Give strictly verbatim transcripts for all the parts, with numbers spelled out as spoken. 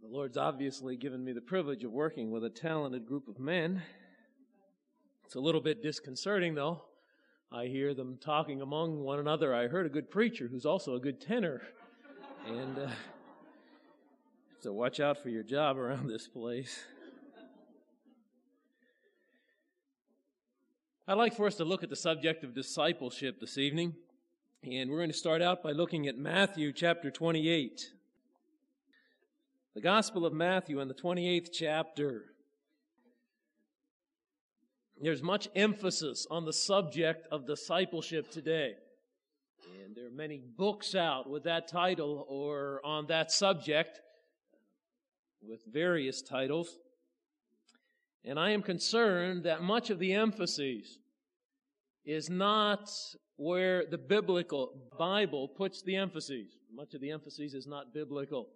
The Lord's obviously given me the privilege of working with a talented group of men. It's a little bit disconcerting, though. I hear them talking among one another. I heard a good preacher who's also a good tenor. And uh, so watch out for your job around this place. I'd like for us to look at the subject of discipleship this evening. And we're going to start out by looking at Matthew chapter twenty-eight. The Gospel of Matthew in the twenty-eighth chapter. There's much emphasis on the subject of discipleship today. And there are many books out with that title or on that subject with various titles. And I am concerned that much of the emphasis is not where the biblical Bible puts the emphasis. Much of the emphasis is not biblical.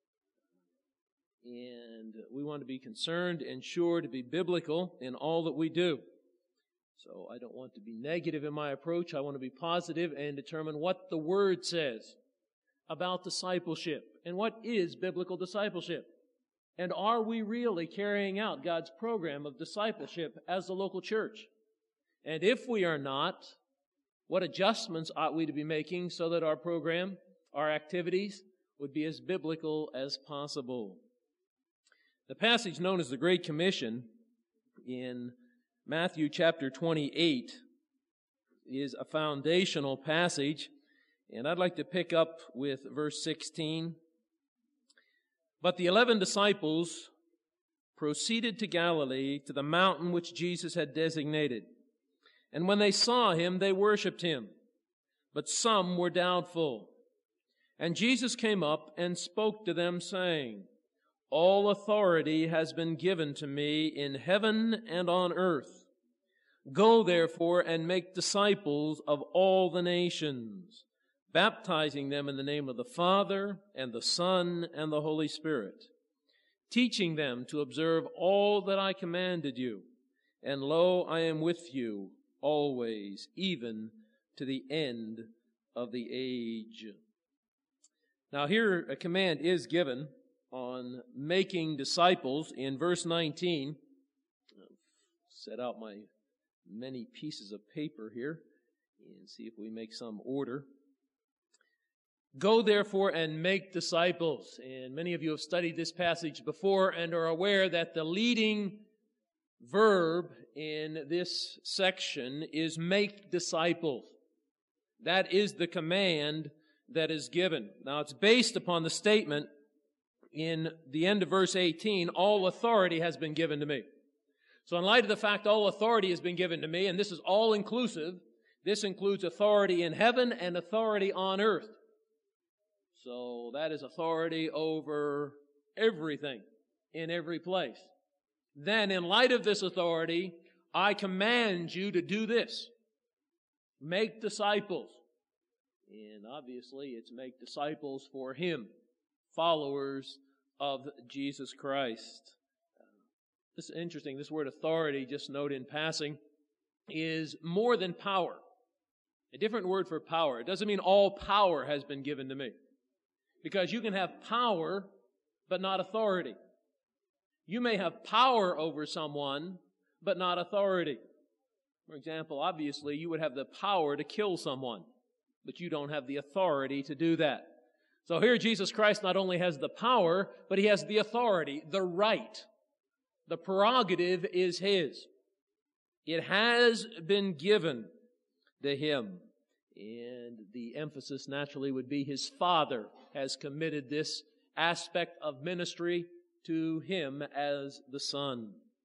And we want to be concerned and sure to be biblical in all that we do. So I don't want to be negative in my approach. I want to be positive and determine what the Word says about discipleship and what is biblical discipleship. And are we really carrying out God's program of discipleship as the local church? And if we are not, what adjustments ought we to be making so that our program, our activities, would be as biblical as possible? The passage known as the Great Commission in Matthew chapter twenty-eight is a foundational passage, and I'd like to pick up with verse sixteen. But the eleven disciples proceeded to Galilee, to the mountain which Jesus had designated. And when they saw him, they worshipped him, but some were doubtful. And Jesus came up and spoke to them, saying, All authority has been given to me in heaven and on earth. Go therefore and make disciples of all the nations, baptizing them in the name of the Father and the Son and the Holy Spirit, teaching them to observe all that I commanded you. And lo, I am with you always, even to the end of the age. Now here a command is given on making disciples in verse nineteen. I'll set out my many pieces of paper here and see if we make some order. Go therefore and make disciples. And many of you have studied this passage before and are aware that the leading verb in this section is make disciples. That is the command that is given. Now it's based upon the statement in the end of verse eighteen, all authority has been given to me. So in light of the fact all authority has been given to me, and this is all inclusive, this includes authority in heaven and authority on earth. So that is authority over everything in every place. Then in light of this authority, I command you to do this. Make disciples. And obviously it's make disciples for Him. Followers of Jesus Christ. This is interesting. This word authority, just note in passing, is more than power. A different word for power. It doesn't mean all power has been given to me. Because you can have power, but not authority. You may have power over someone, but not authority. For example, obviously, you would have the power to kill someone, but you don't have the authority to do that. So here Jesus Christ not only has the power, but He has the authority, the right. The prerogative is His. It has been given to Him. And the emphasis naturally would be His Father has committed this aspect of ministry to Him as the Son.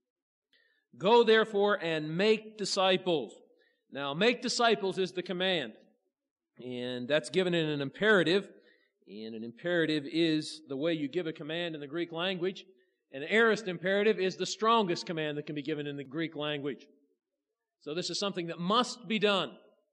Go therefore and make disciples. Now, make disciples is the command. And that's given in an imperative. And an imperative is the way you give a command in the Greek language. An aorist imperative is the strongest command that can be given in the Greek language. So this is something that must be done.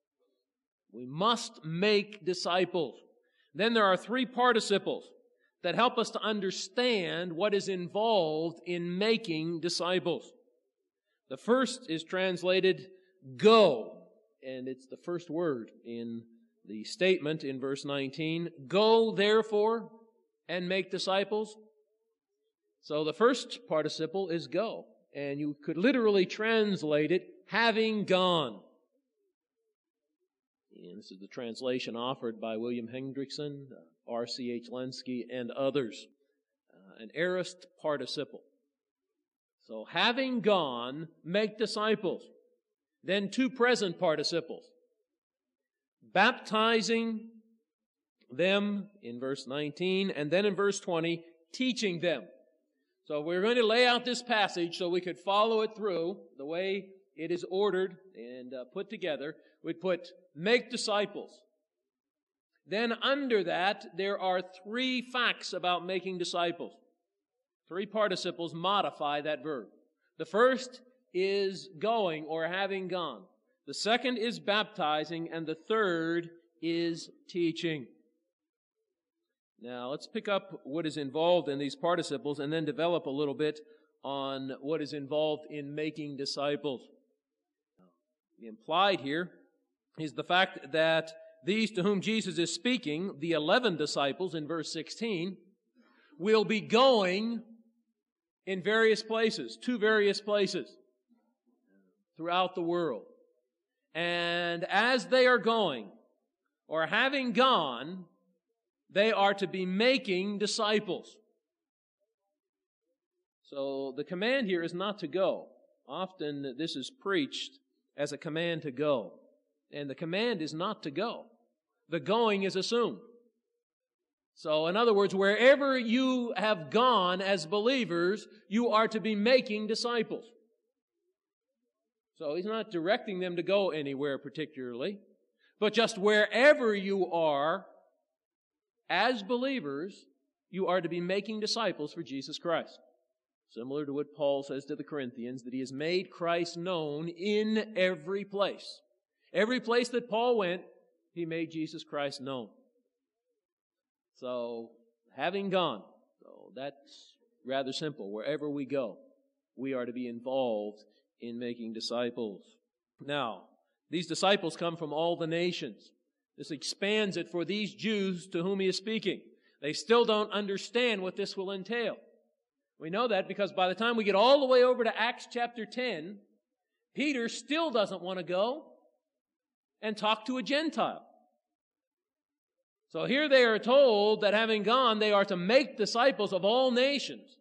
We must make disciples. Then there are three participles that help us to understand what is involved in making disciples. The first is translated go, and it's the first word in the statement in verse nineteen. Go, therefore, and make disciples. So the first participle is go, and you could literally translate it, having gone. And this is the translation offered by William Hendrickson, R C H Lenski, and others. Uh, an aorist participle. So having gone, make disciples. Then two present participles. Baptizing them in verse nineteen, and then in verse twenty, teaching them. So we're going to lay out this passage so we could follow it through the way it is ordered and uh, put together. We'd put, make disciples. Then under that, there are three facts about making disciples. Three participles modify that verb. The first is going or having gone. The second is baptizing, and the third is teaching. Now, let's pick up what is involved in these participles and then develop a little bit on what is involved in making disciples. The implied here is the fact that these to whom Jesus is speaking, the eleven disciples in verse sixteen, will be going in various places, to various places throughout the world. And as they are going, or having gone, they are to be making disciples. So the command here is not to go. Often this is preached as a command to go. And the command is not to go. The going is assumed. So in other words, wherever you have gone as believers, you are to be making disciples. So he's not directing them to go anywhere particularly, but just wherever you are, as believers, you are to be making disciples for Jesus Christ. Similar to what Paul says to the Corinthians, that he has made Christ known in every place. Every place that Paul went, he made Jesus Christ known. So, having gone, so that's rather simple. Wherever we go, we are to be involved in making disciples. Now, these disciples come from all the nations. This expands it for these Jews to whom he is speaking. They still don't understand what this will entail. We know that because by the time we get all the way over to Acts chapter ten, Peter still doesn't want to go and talk to a Gentile. So here they are told that having gone, they are to make disciples of all nations.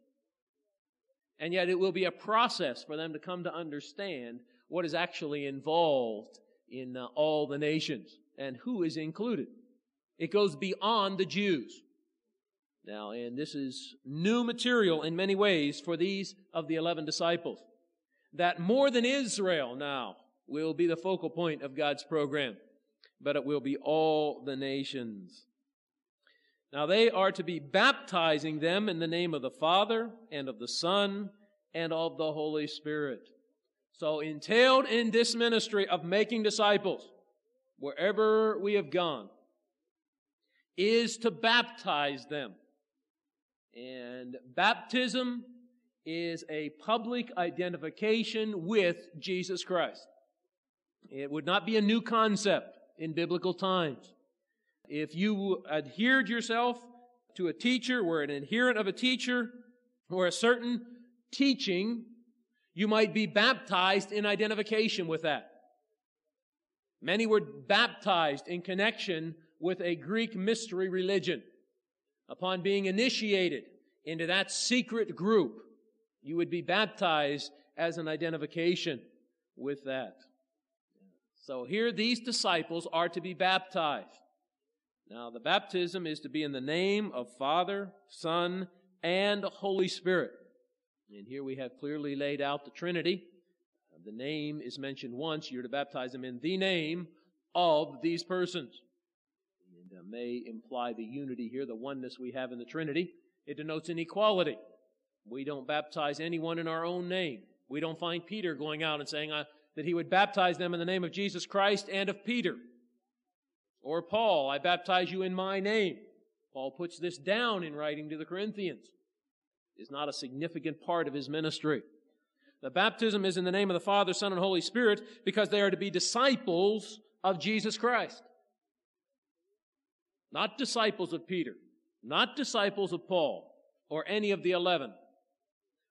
And yet it will be a process for them to come to understand what is actually involved in uh, all the nations and who is included. It goes beyond the Jews. Now, and this is new material in many ways for these of the eleven disciples. That more than Israel now will be the focal point of God's program, but it will be all the nations. Now they are to be baptizing them in the name of the Father and of the Son and of the Holy Spirit. So entailed in this ministry of making disciples, wherever we have gone, is to baptize them. And baptism is a public identification with Jesus Christ. It would not be a new concept in biblical times. If you adhered yourself to a teacher, were an adherent of a teacher, or a certain teaching, you might be baptized in identification with that. Many were baptized in connection with a Greek mystery religion. Upon being initiated into that secret group, you would be baptized as an identification with that. So here these disciples are to be baptized. Now the baptism is to be in the name of Father, Son, and Holy Spirit. And here we have clearly laid out the Trinity. The name is mentioned once. You're to baptize them in the name of these persons. And uh, may imply the unity here, the oneness we have in the Trinity. It denotes an equality. We don't baptize anyone in our own name. We don't find Peter going out and saying uh, that he would baptize them in the name of Jesus Christ and of Peter. Or Paul, I baptize you in my name. Paul puts this down in writing to the Corinthians. It is not a significant part of his ministry. The baptism is in the name of the Father, Son, and Holy Spirit because they are to be disciples of Jesus Christ. Not disciples of Peter, not disciples of Paul, or any of the eleven,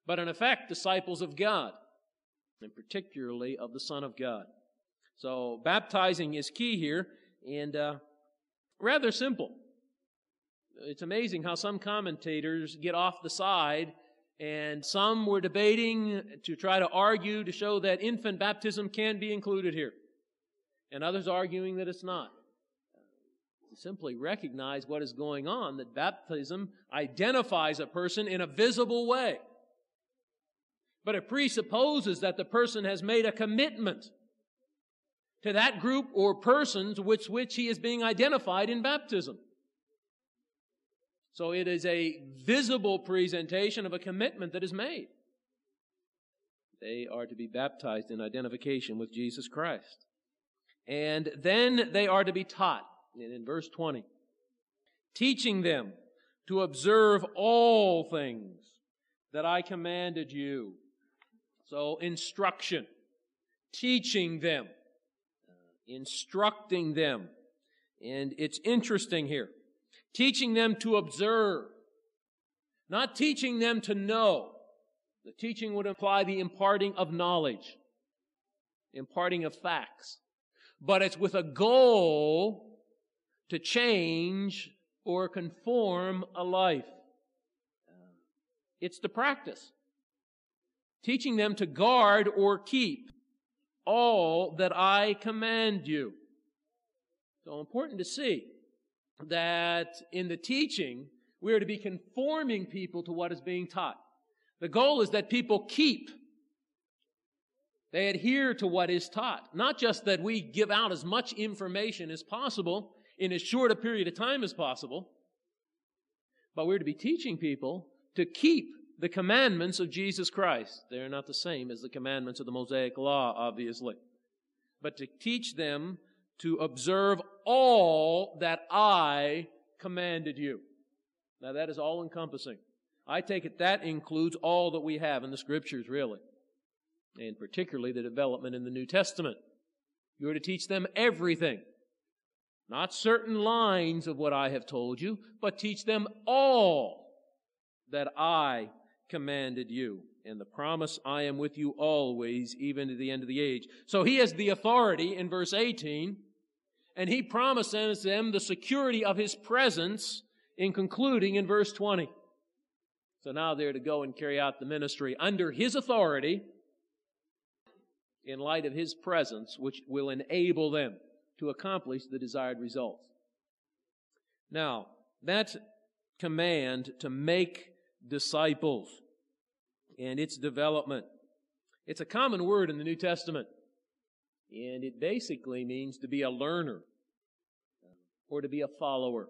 but in effect, disciples of God, and particularly of the Son of God. So baptizing is key here, and uh, rather simple. It's amazing how some commentators get off the side, and some were debating to try to argue to show that infant baptism can be included here, and others arguing that it's not. To simply recognize what is going on, that baptism identifies a person in a visible way. But it presupposes that the person has made a commitment to that group or persons with which he is being identified in baptism. So it is a visible presentation of a commitment that is made. They are to be baptized in identification with Jesus Christ. And then they are to be taught. And in verse twenty, teaching them to observe all things that I commanded you. So instruction, teaching them, uh, instructing them. And it's interesting here. Teaching them to observe, not teaching them to know. The teaching would imply the imparting of knowledge, imparting of facts. But it's with a goal to change or conform a life. It's the practice. Teaching them to guard or keep all that I command you. So important to see that in the teaching, we are to be conforming people to what is being taught. The goal is that people keep. They adhere to what is taught. Not just that we give out as much information as possible in as short a period of time as possible, but we're to be teaching people to keep the commandments of Jesus Christ. They're not the same as the commandments of the Mosaic Law, obviously. But to teach them to observe all that I commanded you. Now that is all-encompassing. I take it that includes all that we have in the Scriptures, really. And particularly the development in the New Testament. You are to teach them everything. Not certain lines of what I have told you, but teach them all that I commanded you. And the promise, I am with you always, even to the end of the age. So he has the authority in verse eighteen, and he promises them the security of his presence in concluding in verse twenty. So now they're to go and carry out the ministry under his authority in light of his presence, which will enable them to accomplish the desired results. Now, that command to make disciples and its development, it's a common word in the New Testament, and it basically means to be a learner or to be a follower.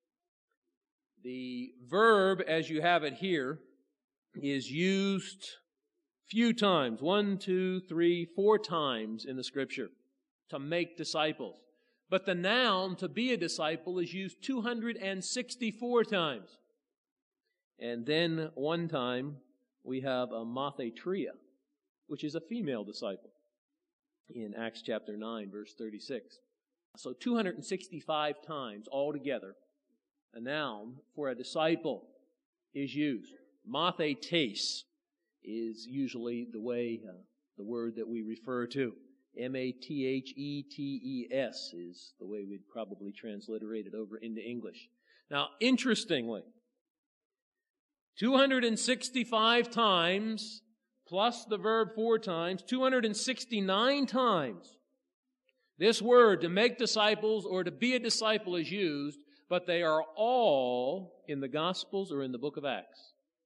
The verb, as you have it here, is used few times, one, two, three, four times in the Scripture, to make disciples. But the noun to be a disciple is used two hundred sixty-four times. And then one time we have a mathetria, which is a female disciple, in Acts chapter nine, verse thirty-six. So two hundred sixty-five times altogether, a noun for a disciple is used. Mathetes is usually the way, uh, the word that we refer to. M A T H E T E S is the way we'd probably transliterate it over into English. Now, interestingly, two hundred sixty-five times, plus the verb four times, two hundred sixty-nine times, this word, to make disciples or to be a disciple, is used, but they are all in the Gospels or in the book of Acts.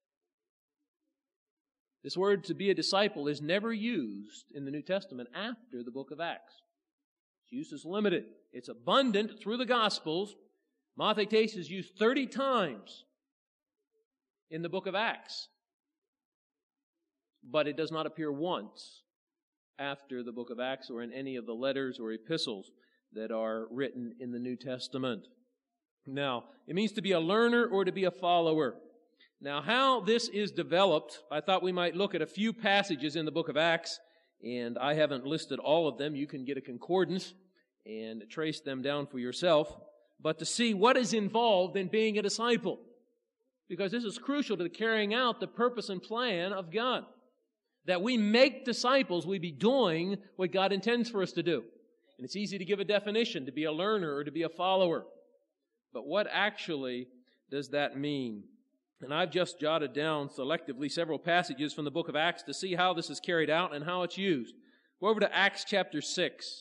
This word, to be a disciple, is never used in the New Testament after the book of Acts. Its use is limited. It's abundant through the Gospels. Mathetes is used thirty times in the book of Acts, but it does not appear once after the book of Acts or in any of the letters or epistles that are written in the New Testament. Now, it means to be a learner or to be a follower. Now, how this is developed, I thought we might look at a few passages in the book of Acts, and I haven't listed all of them. You can get a concordance and trace them down for yourself. But to see what is involved in being a disciple. because this is crucial to the carrying out the purpose and plan of God. That we make disciples, we be doing what God intends for us to do. And it's easy to give a definition, to be a learner or to be a follower. But what actually does that mean? And I've just jotted down selectively several passages from the book of Acts to see how this is carried out and how it's used. Go over to Acts chapter six.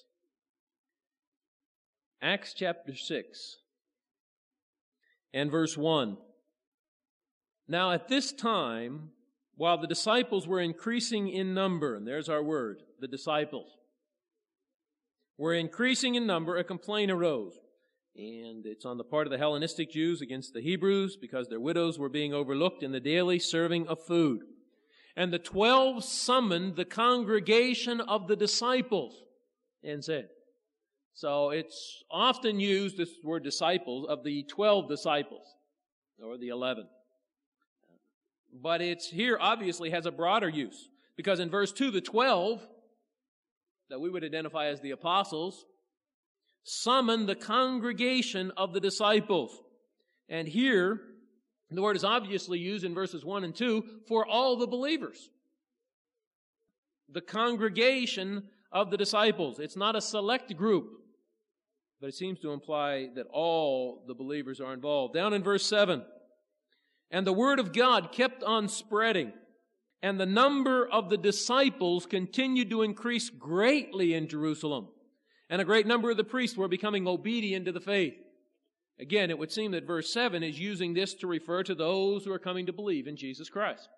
Acts chapter six and verse one. Now at this time, while the disciples were increasing in number, and there's our word, the disciples, were increasing in number, a complaint arose. And it's on the part of the Hellenistic Jews against the Hebrews because their widows were being overlooked in the daily serving of food. And the twelve summoned the congregation of the disciples and said, so it's often used, this word disciples, of the twelve disciples, or the eleven. But it's here obviously has a broader use, because in verse two, the twelve, that we would identify as the apostles, summoned the congregation of the disciples. And here, the word is obviously used in verses one and two for all the believers. The congregation of the disciples. It's not a select group, but it seems to imply that all the believers are involved. Down in verse seven, and the word of God kept on spreading, and the number of the disciples continued to increase greatly in Jerusalem. And a great number of the priests were becoming obedient to the faith. Again, it would seem that verse seven is using this to refer to those who are coming to believe in Jesus Christ.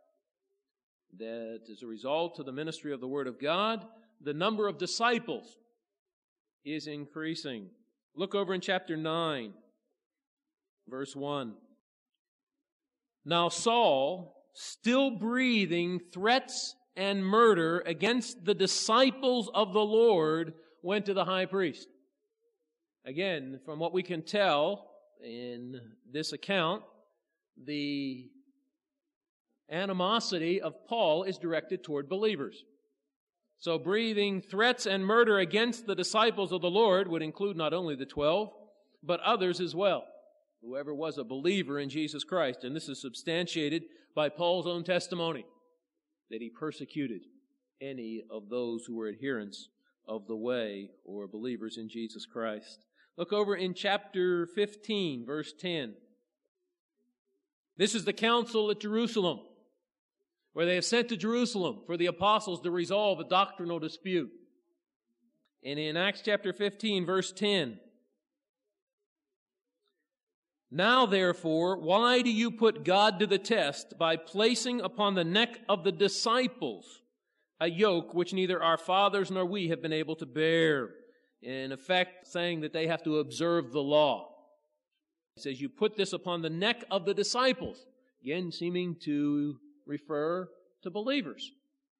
That as a result of the ministry of the Word of God, the number of disciples is increasing. Look over in chapter nine, verse one. Now Saul, still breathing threats and murder against the disciples of the Lord, went to the high priest. Again, from what we can tell in this account, the animosity of Paul is directed toward believers. So breathing threats and murder against the disciples of the Lord would include not only the twelve, but others as well, whoever was a believer in Jesus Christ. And this is substantiated by Paul's own testimony, that he persecuted any of those who were adherents of the way or believers in Jesus Christ. Look over in chapter fifteen, verse ten. This is the council at Jerusalem, where they have sent to Jerusalem for the apostles to resolve a doctrinal dispute. And in Acts chapter fifteen, verse ten, now therefore, why do you put God to the test by placing upon the neck of the disciples a yoke which neither our fathers nor we have been able to bear? In effect, saying that they have to observe the law. He says, you put this upon the neck of the disciples. Again, seeming to refer to believers.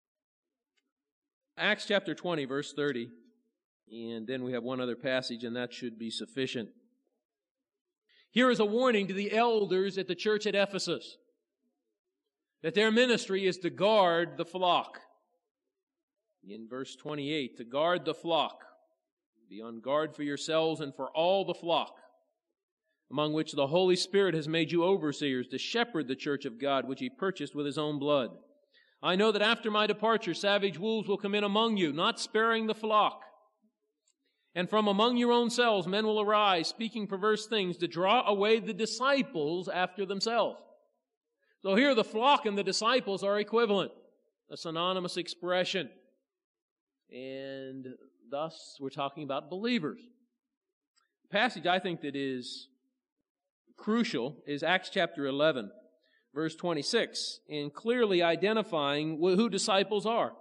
Acts chapter twenty, verse thirty. And then we have one other passage, and that should be sufficient. Here is a warning to the elders at the church at Ephesus, that their ministry is to guard the flock. In verse twenty-eight, to guard the flock. Be on guard for yourselves and for all the flock, among which the Holy Spirit has made you overseers to shepherd the church of God, which He purchased with His own blood. I know that after my departure, savage wolves will come in among you, not sparing the flock. And from among your own selves men will arise, speaking perverse things, to draw away the disciples after themselves. So here the flock and the disciples are equivalent, a synonymous expression. And thus we're talking about believers. The passage I think that is crucial is Acts chapter eleven, verse twenty-six, in clearly identifying who disciples are.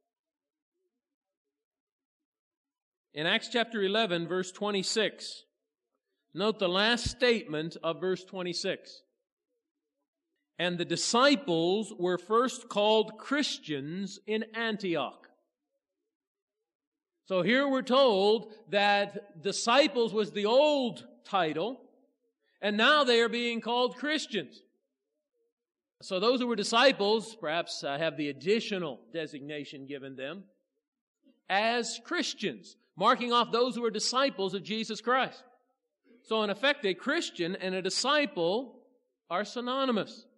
In Acts chapter eleven, verse twenty-six, note the last statement of verse twenty-six. And the disciples were first called Christians in Antioch. So here we're told that disciples was the old title, and now they are being called Christians. So those who were disciples perhaps uh, have the additional designation given them as Christians, marking off those who are disciples of Jesus Christ. So in effect, a Christian and a disciple are synonymous.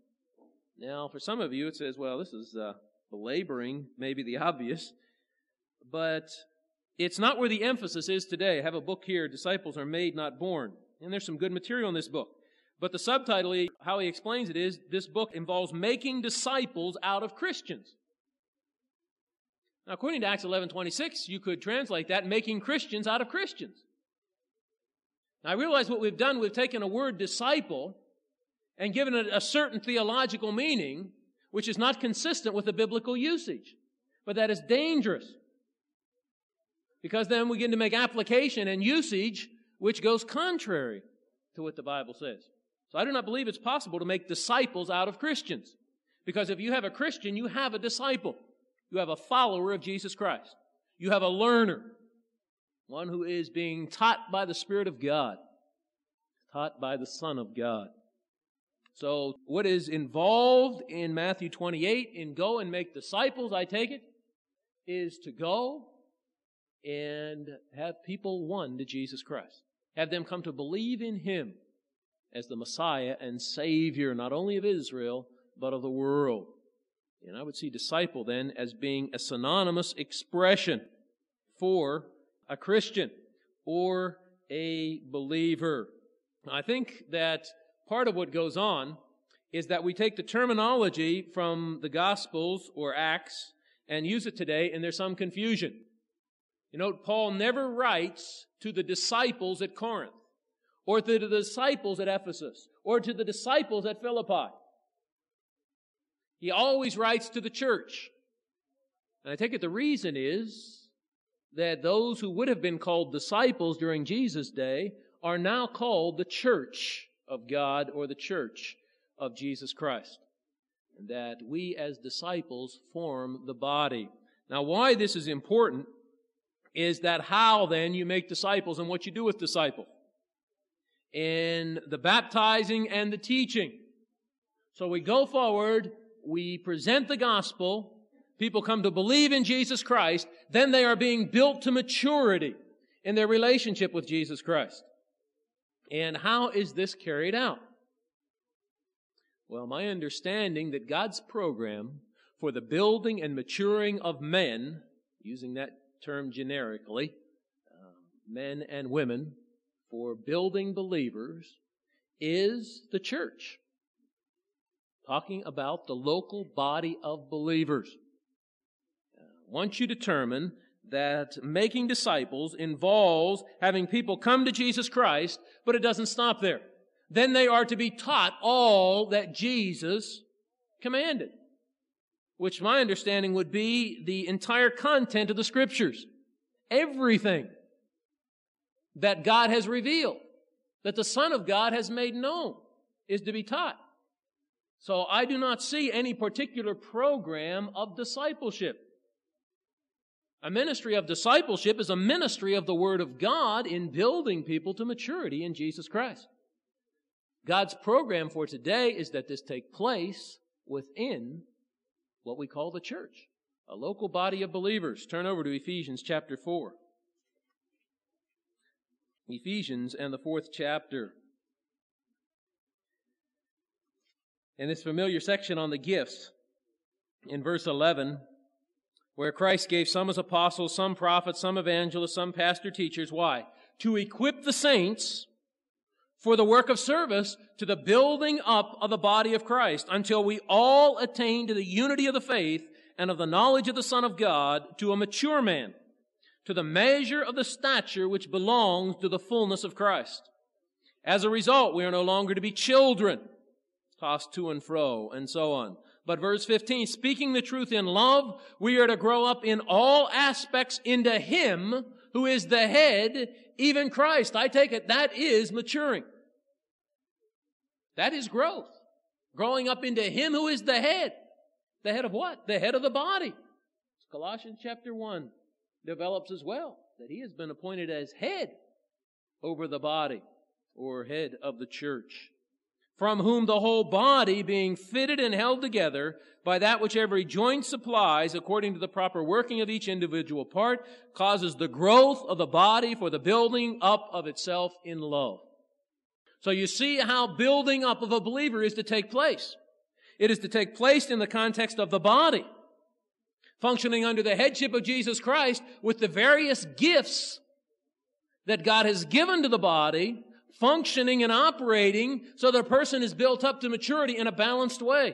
Now, for some of you, it says, well, this is uh, belaboring maybe the obvious, but it's not where the emphasis is today. I have a book here, Disciples Are Made, Not Born, and there's some good material in this book. But the subtitle, how he explains it is, this book involves making disciples out of Christians. Now, according to Acts eleven twenty-six, you could translate that, making Christians out of Christians. Now, I realize what we've done, we've taken a word disciple and given it a certain theological meaning, which is not consistent with the biblical usage. But that is dangerous, because then we begin to make application and usage which goes contrary to what the Bible says. So I do not believe it's possible to make disciples out of Christians. Because if you have a Christian, you have a disciple. You have a follower of Jesus Christ. You have a learner. One who is being taught by the Spirit of God. Taught by the Son of God. So what is involved in Matthew twenty-eight, in go and make disciples, I take it, is to go and have people won to Jesus Christ. Have them come to believe in Him as the Messiah and Savior, not only of Israel, but of the world. And I would see disciple then as being a synonymous expression for a Christian or a believer. I think that part of what goes on is that we take the terminology from the Gospels or Acts and use it today, and there's some confusion. You know, Paul never writes to the disciples at Corinth, or to the disciples at Ephesus, or to the disciples at Philippi. He always writes to the church. And I take it the reason is that those who would have been called disciples during Jesus' day are now called the church of God, or the church of Jesus Christ. And that we as disciples form the body. Now, why this is important is that how then you make disciples and what you do with disciples. In the baptizing and the teaching. So we go forward, we present the gospel, people come to believe in Jesus Christ, then they are being built to maturity in their relationship with Jesus Christ. And how is this carried out? Well, my understanding that God's program for the building and maturing of men, using that term generically, uh, men and women, for building believers, is the church. Talking about the local body of believers. Uh, once you determine that making disciples involves having people come to Jesus Christ, but it doesn't stop there. Then they are to be taught all that Jesus commanded, which my understanding would be the entire content of the Scriptures. Everything that God has revealed, that the Son of God has made known, is to be taught. So I do not see any particular program of discipleship. A ministry of discipleship is a ministry of the Word of God in building people to maturity in Jesus Christ. God's program for today is that this take place within what we call the church, a local body of believers. Turn over to Ephesians chapter four. Ephesians and the fourth chapter. In this familiar section on the gifts, in verse eleven, where Christ gave some as apostles, some prophets, some evangelists, some pastor teachers. Why? To equip the saints for the work of service, to the building up of the body of Christ, until we all attain to the unity of the faith and of the knowledge of the Son of God, to a mature man, to the measure of the stature which belongs to the fullness of Christ. As a result, we are no longer to be children, tossed to and fro, and so on. But verse fifteen, speaking the truth in love, we are to grow up in all aspects into Him who is the head, even Christ. I take it that is maturing. That is growth. Growing up into Him who is the head. The head of what? The head of the body. Colossians chapter one develops as well, that He has been appointed as head over the body, or head of the church. From whom the whole body, being fitted and held together by that which every joint supplies, according to the proper working of each individual part, causes the growth of the body for the building up of itself in love. So you see how building up of a believer is to take place. It is to take place in the context of the body, functioning under the headship of Jesus Christ with the various gifts that God has given to the body, functioning and operating so that a person is built up to maturity in a balanced way.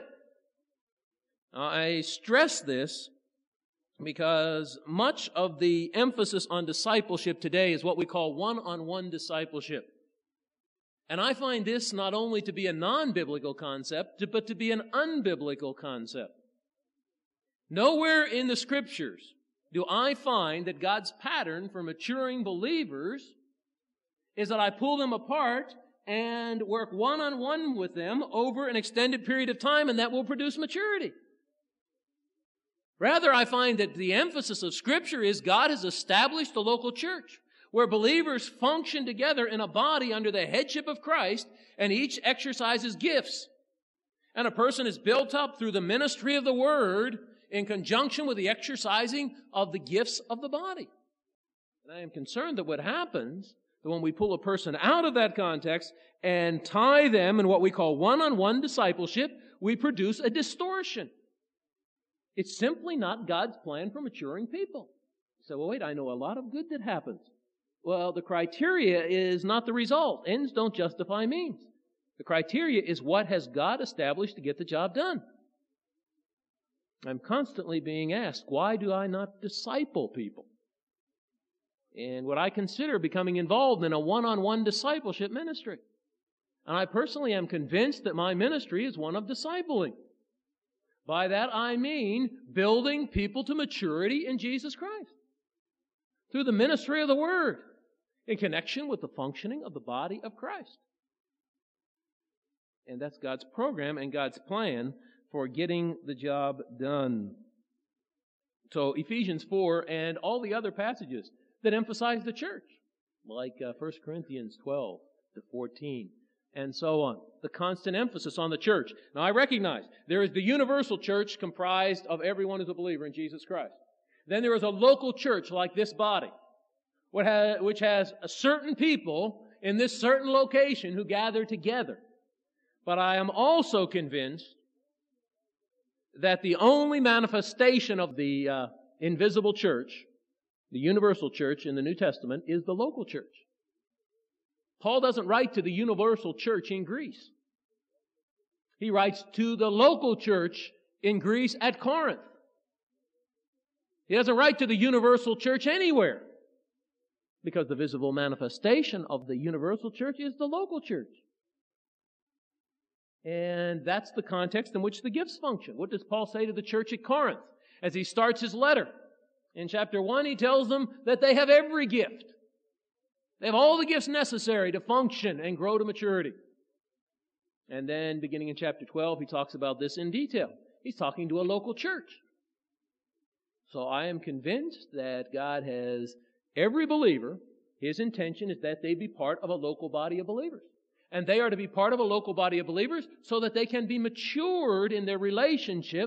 I stress this because much of the emphasis on discipleship today is what we call one-on-one discipleship. And I find this not only to be a non-biblical concept, but to be an unbiblical concept. Nowhere in the Scriptures do I find that God's pattern for maturing believers is that I pull them apart and work one-on-one with them over an extended period of time, and that will produce maturity. Rather, I find that the emphasis of Scripture is God has established a local church where believers function together in a body under the headship of Christ, and each exercises gifts. And a person is built up through the ministry of the Word in conjunction with the exercising of the gifts of the body. And I am concerned that what happens, that when we pull a person out of that context and tie them in what we call one-on-one discipleship, we produce a distortion. It's simply not God's plan for maturing people. So, well, wait, I know a lot of good that happens. Well, the criteria is not the result. Ends don't justify means. The criteria is what has God established to get the job done. I'm constantly being asked, why do I not disciple people? And what I consider becoming involved in a one-on-one discipleship ministry. And I personally am convinced that my ministry is one of discipling. By that I mean building people to maturity in Jesus Christ through the ministry of the Word in connection with the functioning of the body of Christ. And that's God's program and God's plan for getting the job done. So Ephesians four and all the other passages that emphasize the church, like uh, First Corinthians twelve to fourteen, and so on. The constant emphasis on the church. Now I recognize there is the universal church comprised of everyone who's a believer in Jesus Christ. Then there is a local church like this body, which has a certain people in this certain location who gather together. But I am also convinced that the only manifestation of the uh, invisible church, the universal church in the New Testament, is the local church. Paul doesn't write to the universal church in Greece. He writes to the local church in Greece at Corinth. He doesn't write to the universal church anywhere, because the visible manifestation of the universal church is the local church. And that's the context in which the gifts function. What does Paul say to the church at Corinth as he starts his letter? In chapter one, he tells them that they have every gift. They have all the gifts necessary to function and grow to maturity. And then, beginning in chapter twelve, he talks about this in detail. He's talking to a local church. So I am convinced that God has every believer, His intention is that they be part of a local body of believers. And they are to be part of a local body of believers so that they can be matured in their relationship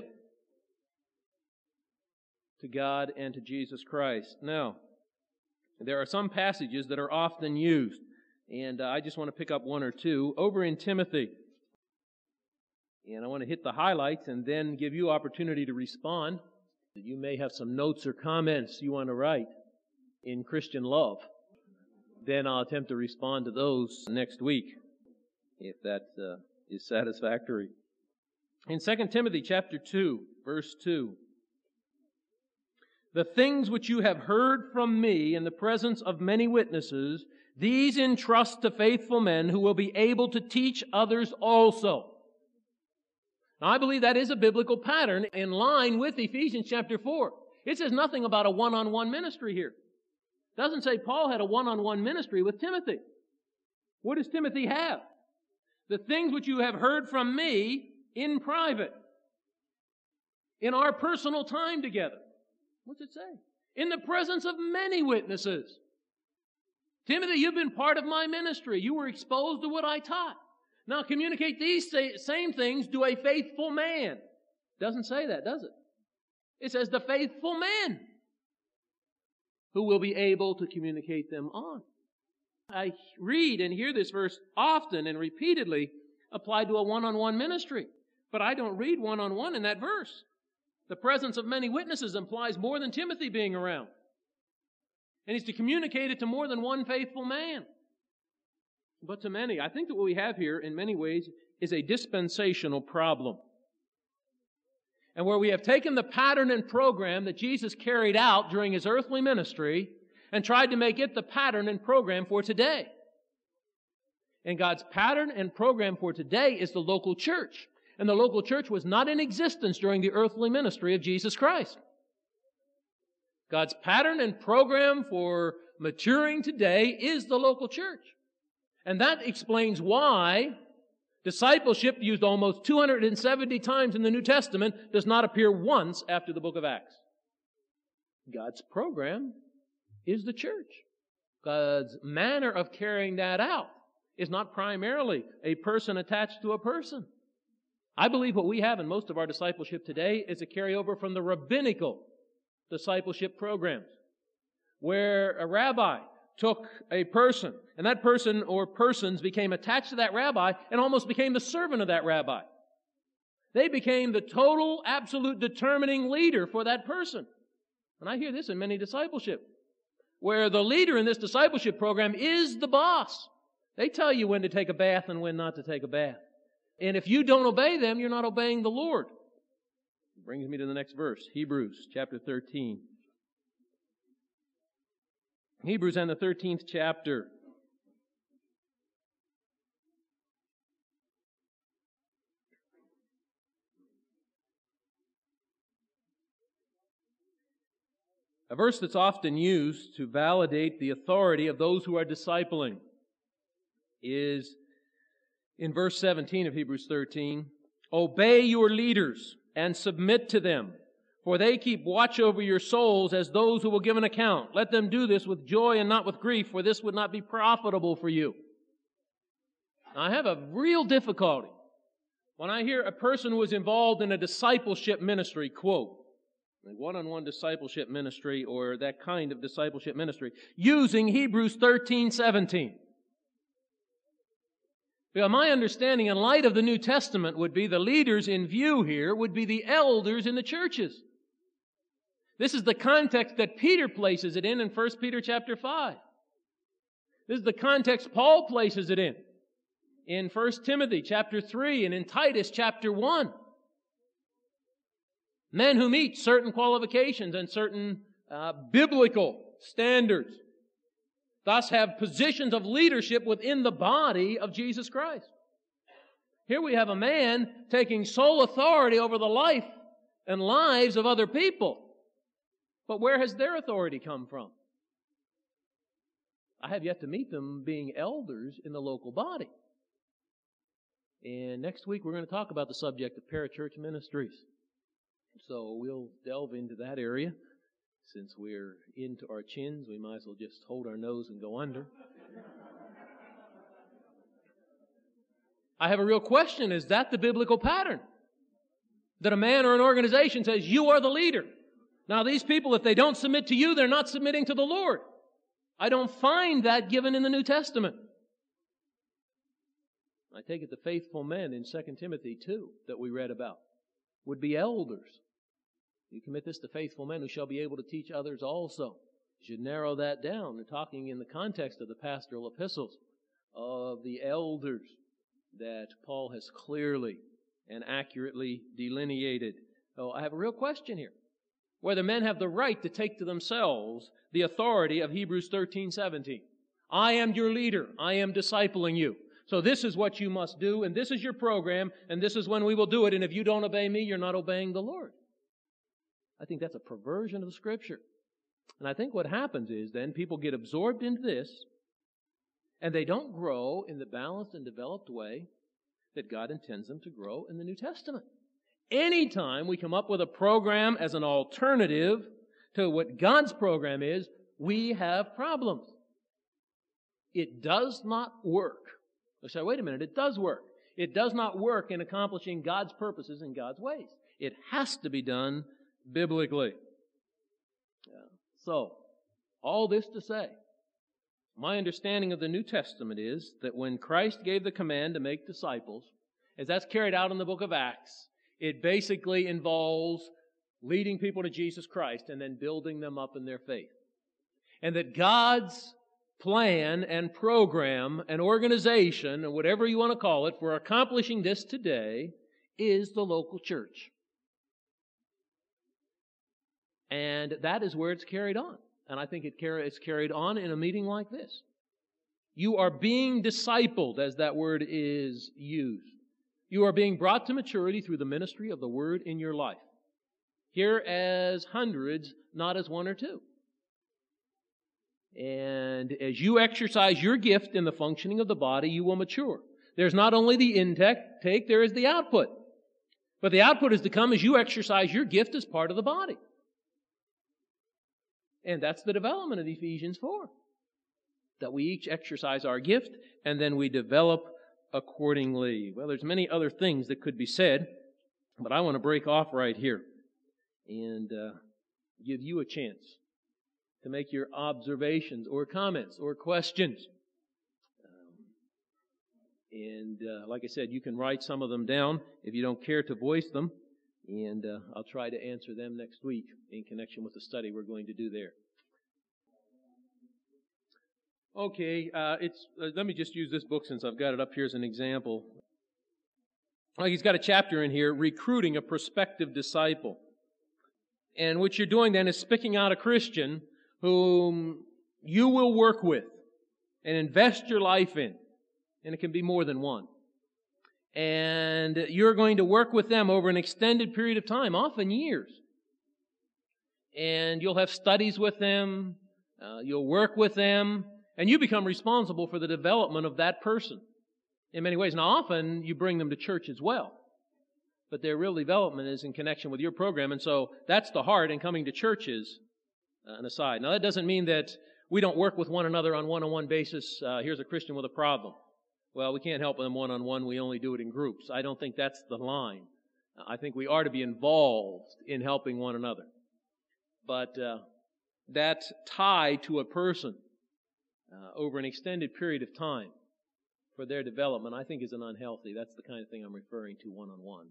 to God and to Jesus Christ. Now, there are some passages that are often used, and uh, I just want to pick up one or two. Over in Timothy, and I want to hit the highlights and then give you opportunity to respond. You may have some notes or comments you want to write in Christian love. Then I'll attempt to respond to those next week, if that uh, is satisfactory. In Second Timothy chapter two, verse two, the things which you have heard from me in the presence of many witnesses, these entrust to faithful men who will be able to teach others also. Now, I believe that is a biblical pattern in line with Ephesians chapter four. It says nothing about a one-on-one ministry here. It doesn't say Paul had a one-on-one ministry with Timothy. What does Timothy have? The things which you have heard from me in private, in our personal time together. What's it say? In the presence of many witnesses. Timothy, you've been part of my ministry. You were exposed to what I taught. Now communicate these same things to a faithful man. Doesn't say that, does it? It says the faithful men who will be able to communicate them on. I read and hear this verse often and repeatedly applied to a one-on-one ministry. But I don't read one-on-one in that verse. The presence of many witnesses implies more than Timothy being around. And he's to communicate it to more than one faithful man. But to many, I think that what we have here in many ways is a dispensational problem. And where we have taken the pattern and program that Jesus carried out during His earthly ministry and tried to make it the pattern and program for today. And God's pattern and program for today is the local church. And the local church was not in existence during the earthly ministry of Jesus Christ. God's pattern and program for maturing today is the local church. And that explains why discipleship, used almost two hundred seventy times in the New Testament, does not appear once after the book of Acts. God's program is the church. God's manner of carrying that out is not primarily a person attached to a person. I believe what we have in most of our discipleship today is a carryover from the rabbinical discipleship programs, where a rabbi took a person, and that person or persons became attached to that rabbi and almost became the servant of that rabbi. They became the total, absolute determining leader for that person. And I hear this in many discipleship, where the leader in this discipleship program is the boss. They tell you when to take a bath and when not to take a bath. And if you don't obey them, you're not obeying the Lord. It brings me to the next verse, Hebrews chapter thirteen. Hebrews and the thirteenth chapter. A verse that's often used to validate the authority of those who are discipling is in verse seventeen of Hebrews thirteen. Obey your leaders and submit to them, for they keep watch over your souls as those who will give an account. Let them do this with joy and not with grief, for this would not be profitable for you. Now, I have a real difficulty when I hear a person who is involved in a discipleship ministry, quote, a one-on-one discipleship ministry or that kind of discipleship ministry, using Hebrews thirteen seventeen. Because my understanding in light of the New Testament would be the leaders in view here would be the elders in the churches. This is the context that Peter places it in in First Peter chapter five. This is the context Paul places it in in First Timothy chapter three and in Titus chapter one. Men who meet certain qualifications and certain uh, biblical standards, thus have positions of leadership within the body of Jesus Christ. Here we have a man taking sole authority over the life and lives of other people. But where has their authority come from? I have yet to meet them being elders in the local body. And next week we're going to talk about the subject of parachurch ministries. So we'll delve into that area. Since we're into our chins, we might as well just hold our nose and go under. I have a real question. Is that the biblical pattern? That a man or an organization says, you are the leader. Now these people, if they don't submit to you, they're not submitting to the Lord. I don't find that given in the New Testament. I take it the faithful men in Second Timothy two that we read about would be elders. You commit this to faithful men who shall be able to teach others also. You should narrow that down. We're talking in the context of the pastoral epistles of the elders that Paul has clearly and accurately delineated. So I have a real question here. Whether men have the right to take to themselves the authority of Hebrews thirteen seventeen. I am your leader. I am discipling you. So this is what you must do, and this is your program, and this is when we will do it, and if you don't obey me, you're not obeying the Lord. I think that's a perversion of the Scripture. And I think what happens is then people get absorbed into this, and they don't grow in the balanced and developed way that God intends them to grow in the New Testament. Anytime we come up with a program as an alternative to what God's program is, we have problems. It does not work. I say, wait a minute, it does work. It does not work in accomplishing God's purposes in God's ways. It has to be done biblically. Yeah. So, all this to say, my understanding of the New Testament is that when Christ gave the command to make disciples, as that's carried out in the book of Acts, it basically involves leading people to Jesus Christ and then building them up in their faith. And that God's plan and program and organization, and whatever you want to call it, for accomplishing this today is the local church. And that is where it's carried on. And I think it carry, it's carried on in a meeting like this. You are being discipled, as that word is used. You are being brought to maturity through the ministry of the Word in your life. Here as hundreds, not as one or two. And as you exercise your gift in the functioning of the body, you will mature. There's not only the intake, there is the output. But the output is to come as you exercise your gift as part of the body. And that's the development of Ephesians four. That we each exercise our gift, and then we develop accordingly. Well, there's many other things that could be said, but I want to break off right here and uh, give you a chance to make your observations or comments or questions. Um, and uh, like I said, you can write some of them down if you don't care to voice them, and uh, I'll try to answer them next week in connection with the study we're going to do there. Okay, uh, it's. Uh, let me just use this book since I've got it up here as an example. Like he's got a chapter in here, Recruiting a Prospective Disciple. And what you're doing then is picking out a Christian whom you will work with and invest your life in. And it can be more than one. And you're going to work with them over an extended period of time, often years. And you'll have studies with them, uh, you'll work with them, and you become responsible for the development of that person in many ways. Now, often you bring them to church as well, but their real development is in connection with your program, and so that's the heart in coming to churches, uh, an aside. Now, that doesn't mean that we don't work with one another on one-on-one basis. Uh, here's a Christian with a problem. Well, we can't help them one-on-one. We only do it in groups. I don't think that's the line. I think we are to be involved in helping one another. But uh, that tie to a person uh, over an extended period of time for their development, I think is an unhealthy. That's the kind of thing I'm referring to one-on-one.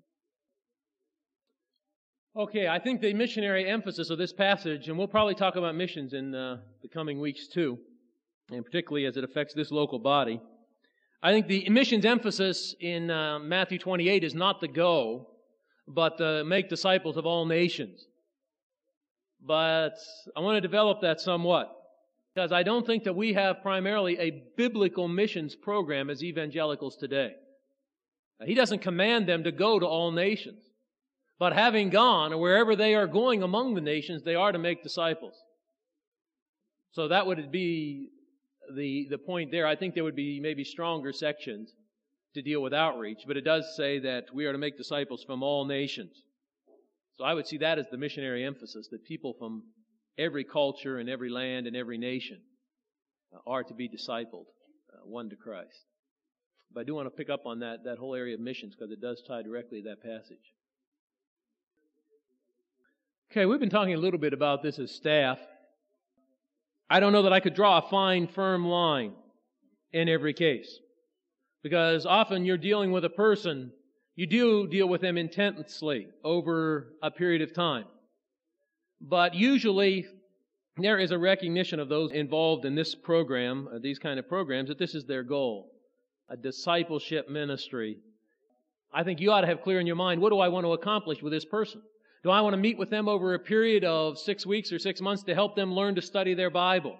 Okay, I think the missionary emphasis of this passage, and we'll probably talk about missions in uh, the coming weeks too, and particularly as it affects this local body. I think the missions emphasis in uh, Matthew twenty-eight is not the go, but the make disciples of all nations. But I want to develop that somewhat, because I don't think that we have primarily a biblical missions program as evangelicals today. Now, he doesn't command them to go to all nations. But having gone, or wherever they are going among the nations, they are to make disciples. So that would be the, the point there. I think there would be maybe stronger sections to deal with outreach, but it does say that we are to make disciples from all nations. So I would see that as the missionary emphasis, that people from every culture and every land and every nation are to be discipled, uh, one to Christ. But I do want to pick up on that, that whole area of missions, because it does tie directly to that passage. Okay, we've been talking a little bit about this as staff. I don't know that I could draw a fine, firm line in every case. Because often you're dealing with a person, you do deal with them intensely over a period of time. But usually there is a recognition of those involved in this program, uh, these kind of programs, that this is their goal. A discipleship ministry. I think you ought to have clear in your mind, what do I want to accomplish with this person? Do I want to meet with them over a period of six weeks or six months to help them learn to study their Bible?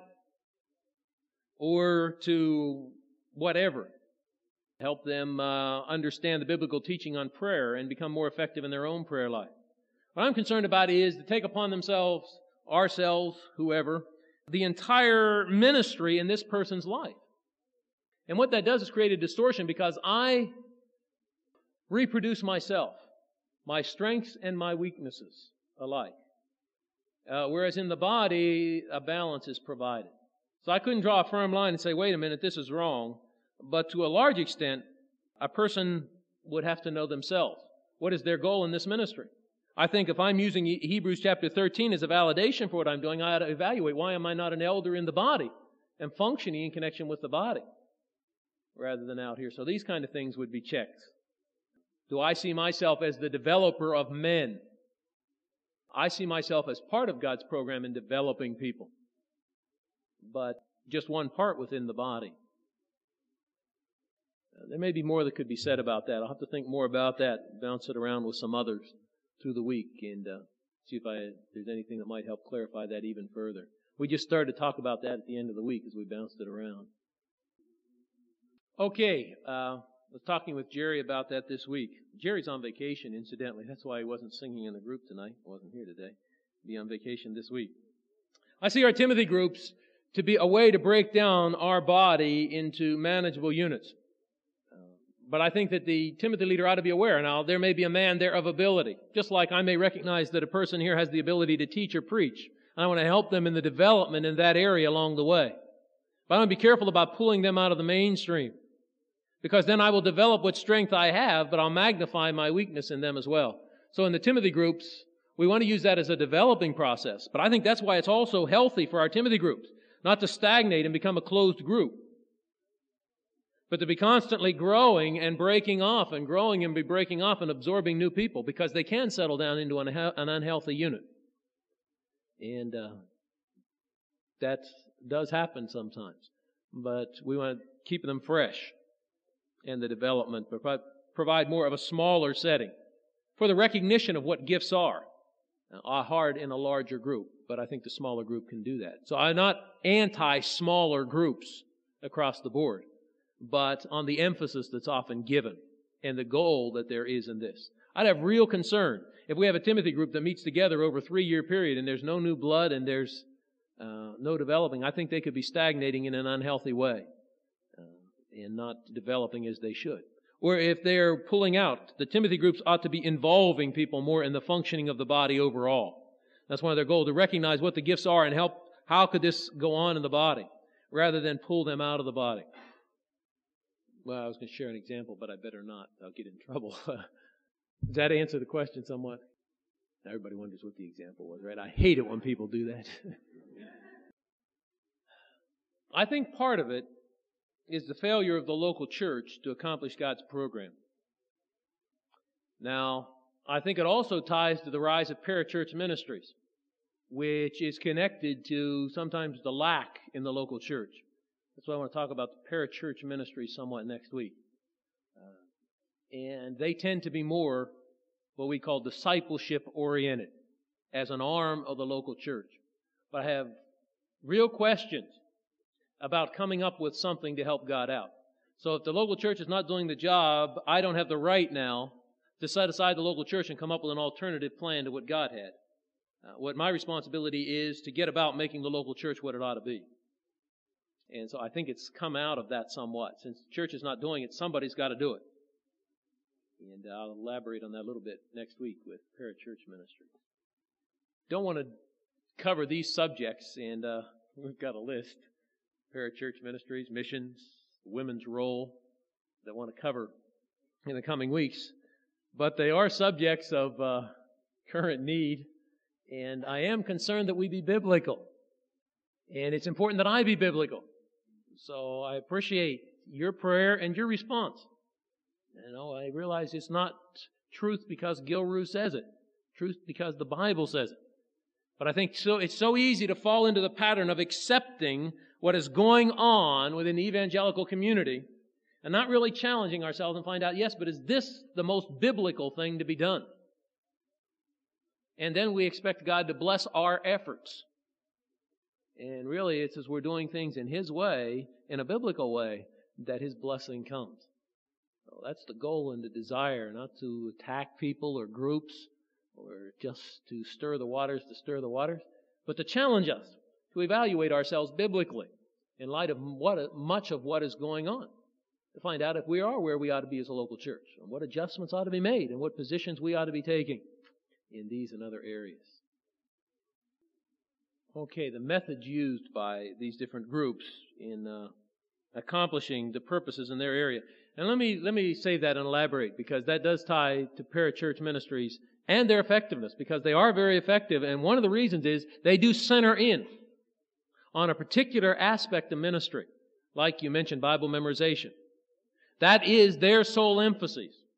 Or to whatever. Help them uh, understand the biblical teaching on prayer and become more effective in their own prayer life. What I'm concerned about is to take upon themselves, ourselves, whoever, the entire ministry in this person's life. And what that does is create a distortion, because I reproduce myself. My strengths and my weaknesses alike. Uh, whereas in the body, a balance is provided. So I couldn't draw a firm line and say, wait a minute, this is wrong. But to a large extent, a person would have to know themselves. What is their goal in this ministry? I think if I'm using Hebrews chapter thirteen as a validation for what I'm doing, I ought to evaluate, why am I not an elder in the body and functioning in connection with the body rather than out here? So these kind of things would be checked. Do I see myself as the developer of men? I see myself as part of God's program in developing people, but just one part within the body. Uh, there may be more that could be said about that. I'll have to think more about that, bounce it around with some others through the week, and uh, see if, I, if there's anything that might help clarify that even further. We just started to talk about that at the end of the week as we bounced it around. Okay, uh, I was talking with Jerry about that this week. Jerry's on vacation, incidentally. That's why he wasn't singing in the group tonight. He wasn't here today. He'll be on vacation this week. I see our Timothy groups to be a way to break down our body into manageable units. Uh, but I think that the Timothy leader ought to be aware. Now, there may be a man there of ability, just like I may recognize that a person here has the ability to teach or preach. I want to help them in the development in that area along the way. But I want to be careful about pulling them out of the mainstream, because then I will develop what strength I have, but I'll magnify my weakness in them as well. So in the Timothy groups, we want to use that as a developing process. But I think that's why it's also healthy for our Timothy groups, not to stagnate and become a closed group, but to be constantly growing and breaking off and growing and be breaking off and absorbing new people, because they can settle down into an, an unhealthy unit. And uh, that does happen sometimes. But we want to keep them fresh. And the development, provide, provide more of a smaller setting for the recognition of what gifts are, are hard in a larger group, but I think the smaller group can do that. So I'm not anti-smaller groups across the board, but on the emphasis that's often given and the goal that there is in this. I'd have real concern if we have a Timothy group that meets together over a three-year period and there's no new blood and there's uh, no developing. I think they could be stagnating in an unhealthy way. And not developing as they should. Or if they're pulling out, the Timothy groups ought to be involving people more in the functioning of the body overall. That's one of their goals, to recognize what the gifts are and help, how could this go on in the body, rather than pull them out of the body. Well, I was going to share an example, but I better not. I'll get in trouble. Does that answer the question somewhat? Everybody wonders what the example was, right? I hate it when people do that. I think part of it is the failure of the local church to accomplish God's program. Now, I think it also ties to the rise of parachurch ministries, which is connected to sometimes the lack in the local church. That's why I want to talk about the parachurch ministry somewhat next week. Uh, and they tend to be more what we call discipleship-oriented as an arm of the local church. But I have real questions about coming up with something to help God out. So if the local church is not doing the job, I don't have the right now to set aside the local church and come up with an alternative plan to what God had. Uh, what my responsibility is to get about making the local church what it ought to be. And so I think it's come out of that somewhat. Since the church is not doing it, somebody's got to do it. And I'll elaborate on that a little bit next week with parachurch ministry. Don't want to cover these subjects, and uh, we've got a list. Parachurch ministries, missions, women's role that I want to cover in the coming weeks. But they are subjects of uh, current need, and I am concerned that we be biblical. And it's important that I be biblical. So I appreciate your prayer and your response. You know, I realize it's not truth because Gilru says it. Truth because the Bible says it. But I think so. It's so easy to fall into the pattern of accepting what is going on within the evangelical community and not really challenging ourselves and find out, yes, but is this the most biblical thing to be done? And then we expect God to bless our efforts. And really, it's as we're doing things in His way, in a biblical way, that His blessing comes. So that's the goal and the desire, not to attack people or groups or just to stir the waters to stir the waters, but to challenge us to evaluate ourselves biblically in light of what much of what is going on, to find out if we are where we ought to be as a local church, and what adjustments ought to be made, and what positions we ought to be taking in these and other areas. Okay, the methods used by these different groups in uh, accomplishing the purposes in their area. And let me let me save that and elaborate, because that does tie to parachurch ministries and their effectiveness, because they are very effective. And one of the reasons is they do center in on a particular aspect of ministry, like you mentioned, Bible memorization. That is their sole emphasis.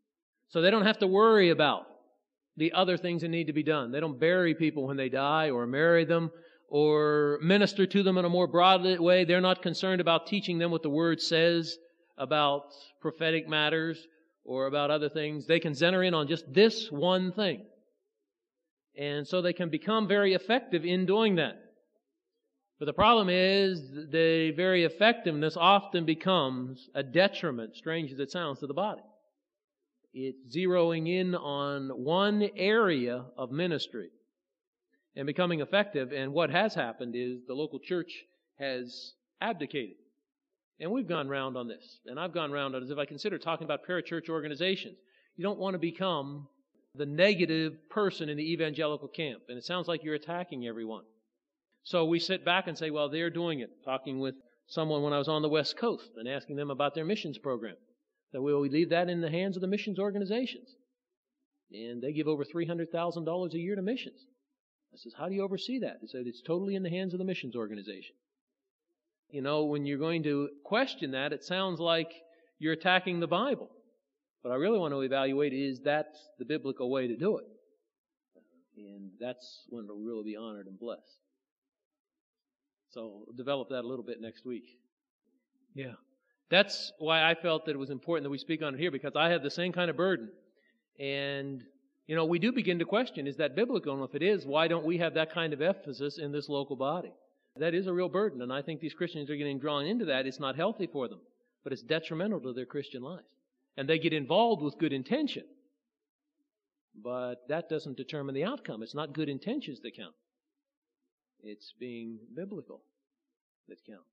So they don't have to worry about the other things that need to be done. They don't bury people when they die or marry them or minister to them in a more broad way. They're not concerned about teaching them what the Word says about prophetic matters or about other things. They can center in on just this one thing. And so they can become very effective in doing that. But the problem is the very effectiveness often becomes a detriment, strange as it sounds, to the body. It's zeroing in on one area of ministry and becoming effective. And what has happened is the local church has abdicated. And we've gone round on this. And I've gone round on it as if I consider talking about parachurch organizations. You don't want to become the negative person in the evangelical camp. And it sounds like you're attacking everyone. So we sit back and say, well, they're doing it. Talking with someone when I was on the West Coast and asking them about their missions program. So will we leave that in the hands of the missions organizations? And they give over three hundred thousand dollars a year to missions. I says, how do you oversee that? They said, it's totally in the hands of the missions organization. You know, when you're going to question that, it sounds like you're attacking the Bible. What I really want to evaluate is that's the biblical way to do it. And that's when it'll really be honored and blessed. So we'll develop that a little bit next week. Yeah. That's why I felt that it was important that we speak on it here, because I have the same kind of burden. And, you know, we do begin to question, is that biblical? And if it is, why don't we have that kind of emphasis in this local body? That is a real burden, and I think these Christians are getting drawn into that. It's not healthy for them, but it's detrimental to their Christian life. And they get involved with good intention, but that doesn't determine the outcome. It's not good intentions that count. It's being biblical that counts.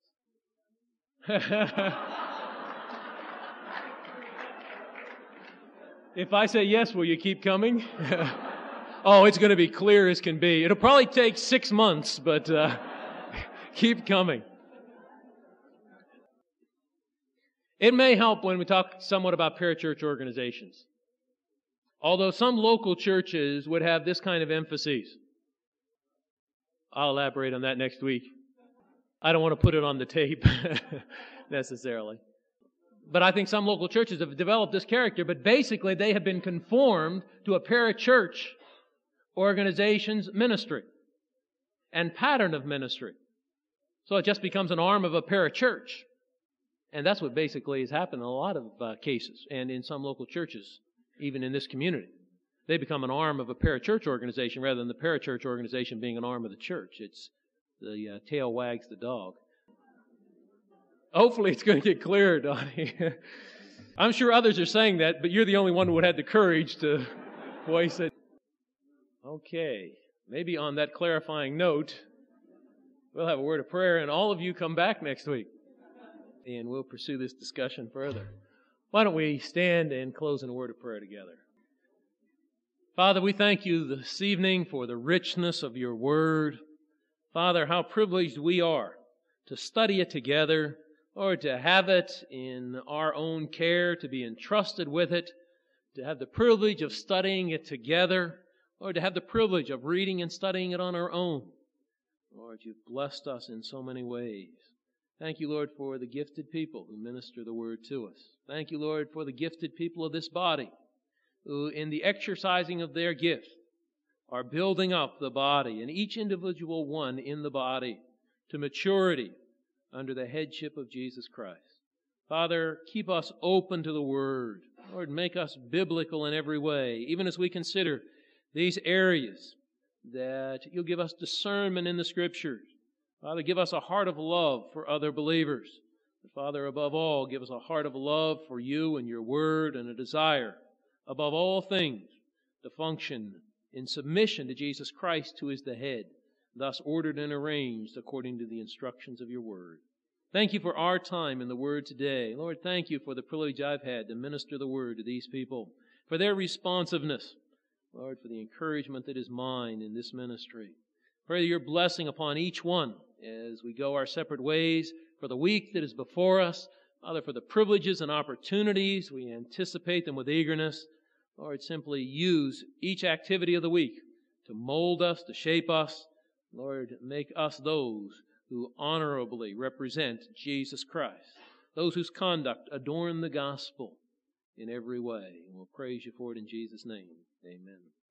If I say yes, will you keep coming? Oh, it's going to be clear as can be. It'll probably take six months, but uh, keep coming. It may help when we talk somewhat about parachurch organizations. Although some local churches would have this kind of emphasis. I'll elaborate on that next week. I don't want to put it on the tape necessarily. But I think some local churches have developed this character, but basically they have been conformed to a parachurch organization's ministry and pattern of ministry. So it just becomes an arm of a parachurch. And that's what basically has happened in a lot of uh, cases and in some local churches, even in this community. They become an arm of a parachurch organization rather than the parachurch organization being an arm of the church. It's the uh, tail wags the dog. Hopefully it's going to get clearer, Donnie. I'm sure others are saying that, but you're the only one who had the courage to voice it. Okay, maybe on that clarifying note, we'll have a word of prayer, and all of you come back next week, and we'll pursue this discussion further. Why don't we stand and close in a word of prayer together? Father, we thank you this evening for the richness of your word. Father, how privileged we are to study it together, or to have it in our own care, to be entrusted with it, to have the privilege of studying it together, or to have the privilege of reading and studying it on our own. Lord, you've blessed us in so many ways. Thank you, Lord, for the gifted people who minister the word to us. Thank you, Lord, for the gifted people of this body who, in the exercising of their gift, are building up the body and each individual one in the body to maturity under the headship of Jesus Christ. Father, keep us open to the Word. Lord, make us biblical in every way, even as we consider these areas that you'll give us discernment in the Scriptures. Father, give us a heart of love for other believers. But Father, above all, give us a heart of love for you and your Word and a desire, above all things, to function in submission to Jesus Christ, who is the head, thus ordered and arranged according to the instructions of your word. Thank you for our time in the word today. Lord, thank you for the privilege I've had to minister the word to these people, for their responsiveness. Lord, for the encouragement that is mine in this ministry. Pray your blessing upon each one as we go our separate ways, for the week that is before us. Father, for the privileges and opportunities, we anticipate them with eagerness. Lord, simply use each activity of the week to mold us, to shape us. Lord, make us those who honorably represent Jesus Christ, those whose conduct adorn the gospel. in every way. And we'll praise you for it in Jesus' name. Amen.